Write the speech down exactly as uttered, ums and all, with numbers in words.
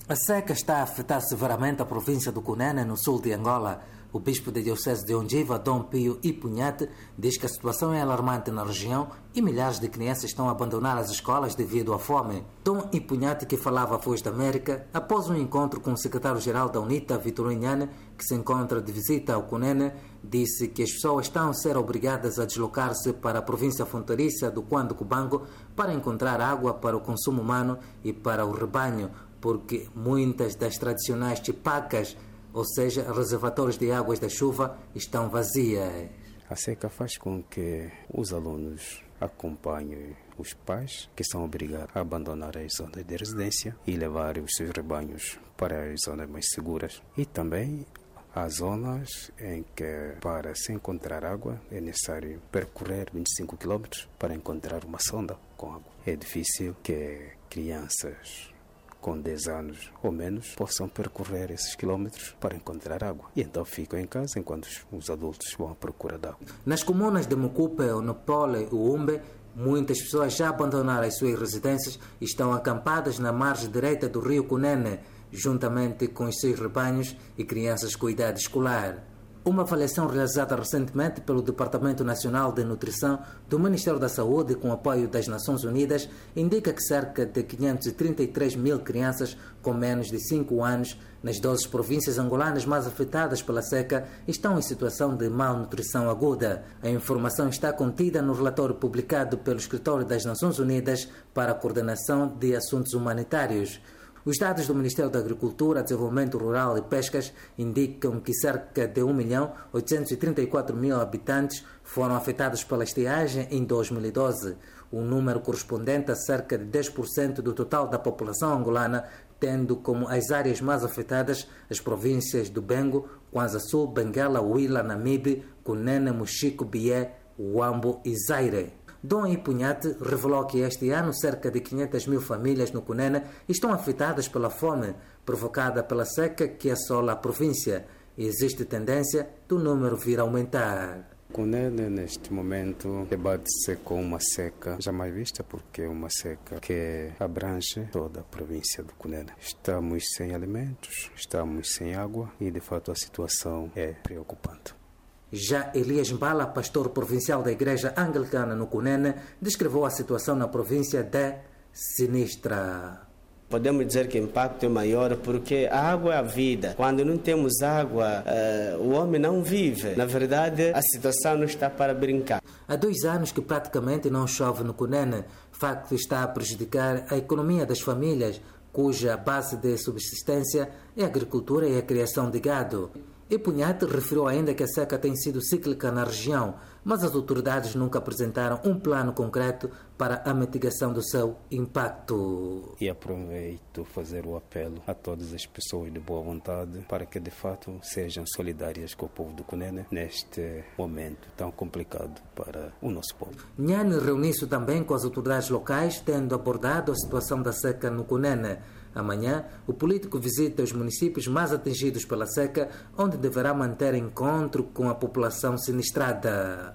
A seca está a afetar severamente a província do Cunene, no sul de Angola. O bispo da diocese de Ondiva, Dom Pio Ipunhate, diz que a situação é alarmante na região e milhares de crianças estão a abandonar as escolas devido à fome. Dom Ipunhate, que falava à Voz da América, após um encontro com o secretário-geral da UNITA, Vitor Inhane, que se encontra de visita ao Cunene, disse que as pessoas estão a ser obrigadas a deslocar-se para a província fronteiriça do Cuando Cubango para encontrar água para o consumo humano e para o rebanho, porque muitas das tradicionais chipacas, ou seja, reservatórios de águas da chuva, estão vazias. A seca faz com que os alunos acompanhem os pais, que são obrigados a abandonar as zonas de residência e levar os seus rebanhos para as zonas mais seguras. E também há zonas em que, para se encontrar água, é necessário percorrer vinte e cinco quilômetros para encontrar uma sonda com água. É difícil que crianças com dez anos ou menos possam percorrer esses quilômetros para encontrar água. E então ficam em casa enquanto os adultos vão à procura de água. Nas comunas de Mucupe, Onopole e Uumbe, muitas pessoas já abandonaram as suas residências e estão acampadas na margem direita do rio Cunene, juntamente com os seus rebanhos e crianças com idade escolar. Uma avaliação realizada recentemente pelo Departamento Nacional de Nutrição do Ministério da Saúde, com apoio das Nações Unidas, indica que cerca de quinhentos e trinta e três mil crianças com menos de cinco anos nas doze províncias angolanas mais afetadas pela seca estão em situação de malnutrição aguda. A informação está contida no relatório publicado pelo Escritório das Nações Unidas para a Coordenação de Assuntos Humanitários. Os dados do Ministério da Agricultura, Desenvolvimento Rural e Pescas indicam que cerca de um milhão oitocentos e trinta e quatro mil habitantes foram afetados pela estiagem em dois mil e doze, um número correspondente a cerca de dez por cento do total da população angolana, tendo como as áreas mais afetadas as províncias do Bengo, Kwanza Sul, Benguela, Huila, Namibe, Cunene, Mochico, Bié, Huambo e Zaire. Dom Ipunhate revelou que este ano cerca de quinhentas mil famílias no Cunene estão afetadas pela fome provocada pela seca que assola a província e existe tendência do número vir a aumentar. Cunene, neste momento, debate-se com uma seca jamais vista, porque é uma seca que abrange toda a província do Cunene. Estamos sem alimentos, estamos sem água e, de fato, a situação é preocupante. Já Elias Mbala, pastor provincial da Igreja Anglicana no Cunene, descreveu a situação na província de sinistra. Podemos dizer que o impacto é maior porque a água é a vida. Quando não temos água, uh, o homem não vive. Na verdade, a situação não está para brincar. Há dois anos que praticamente não chove no Cunene, facto que está a prejudicar a economia das famílias, cuja base de subsistência é a agricultura e a criação de gado. Ipunhate referiu ainda que a seca tem sido cíclica na região, mas as autoridades nunca apresentaram um plano concreto para a mitigação do seu impacto. E aproveito fazer o apelo a todas as pessoas de boa vontade para que de fato sejam solidárias com o povo do Cunene neste momento tão complicado para o nosso povo. Inhane reuniu-se também com as autoridades locais, tendo abordado a situação da seca no Cunene. Amanhã, o político visita os municípios mais atingidos pela seca, onde deverá manter encontro com a população sinistrada.